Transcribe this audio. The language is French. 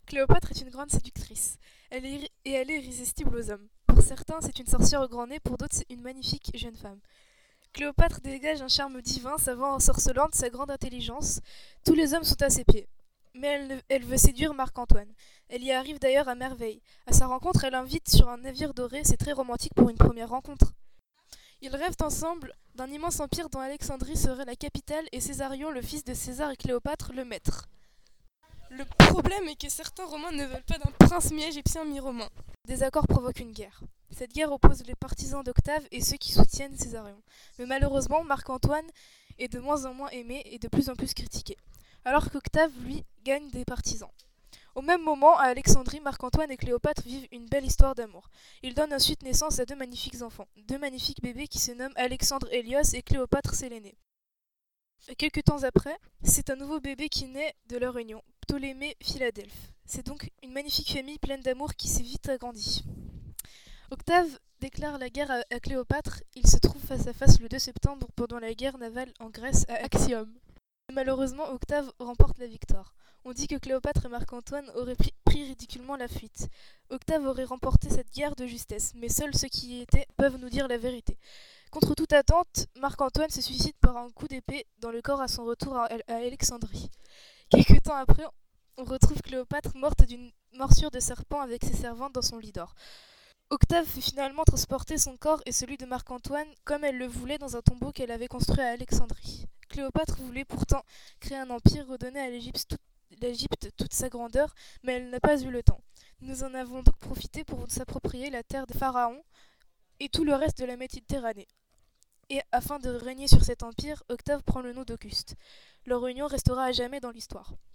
Cléopâtre est une grande séductrice. Elle est irrésistible aux hommes. Pour certains, c'est une sorcière au grand nez, pour d'autres, c'est une magnifique jeune femme. Cléopâtre dégage un charme divin, sa voix ensorcelante, sa grande intelligence. Tous les hommes sont à ses pieds. Mais elle veut séduire Marc-Antoine. Elle y arrive d'ailleurs à merveille. À sa rencontre, elle l'invite sur un navire doré, c'est très romantique pour une première rencontre. Ils rêvent ensemble d'un immense empire dont Alexandrie serait la capitale et Césarion, le fils de César et Cléopâtre, le maître. Le problème est que certains Romains ne veulent pas d'un prince mi-égyptien mi-romain. Des accords provoquent une guerre. Cette guerre oppose les partisans d'Octave et ceux qui soutiennent Césarion. Mais malheureusement, Marc-Antoine est de moins en moins aimé et de plus en plus critiqué, alors qu'Octave, lui, gagne des partisans. Au même moment, à Alexandrie, Marc-Antoine et Cléopâtre vivent une belle histoire d'amour. Ils donnent ensuite naissance à deux magnifiques enfants, deux magnifiques bébés qui se nomment Alexandre Hélios et Cléopâtre Sélénée. Quelques temps après, c'est un nouveau bébé qui naît de leur union, Ptolémée Philadelphe. C'est donc une magnifique famille pleine d'amour qui s'est vite agrandie. Octave déclare la guerre à Cléopâtre. Ils se trouvent face à face le 2 septembre pendant la guerre navale en Grèce à Actium. Malheureusement, Octave remporte la victoire. On dit que Cléopâtre et Marc-Antoine auraient pris ridiculement la fuite. Octave aurait remporté cette guerre de justesse, mais seuls ceux qui y étaient peuvent nous dire la vérité. Contre toute attente, Marc-Antoine se suicide par un coup d'épée dans le corps à son retour à Alexandrie. Quelque temps après, on retrouve Cléopâtre morte d'une morsure de serpent avec ses servantes dans son lit d'or. Octave fait finalement transporter son corps et celui de Marc-Antoine comme elle le voulait dans un tombeau qu'elle avait construit à Alexandrie. Cléopâtre voulait pourtant créer un empire, redonner à l'Égypte toute sa grandeur, mais elle n'a pas eu le temps. Nous en avons donc profité pour s'approprier la terre des pharaons et tout le reste de la Méditerranée. Et afin de régner sur cet empire, Octave prend le nom d'Auguste. Leur union restera à jamais dans l'histoire.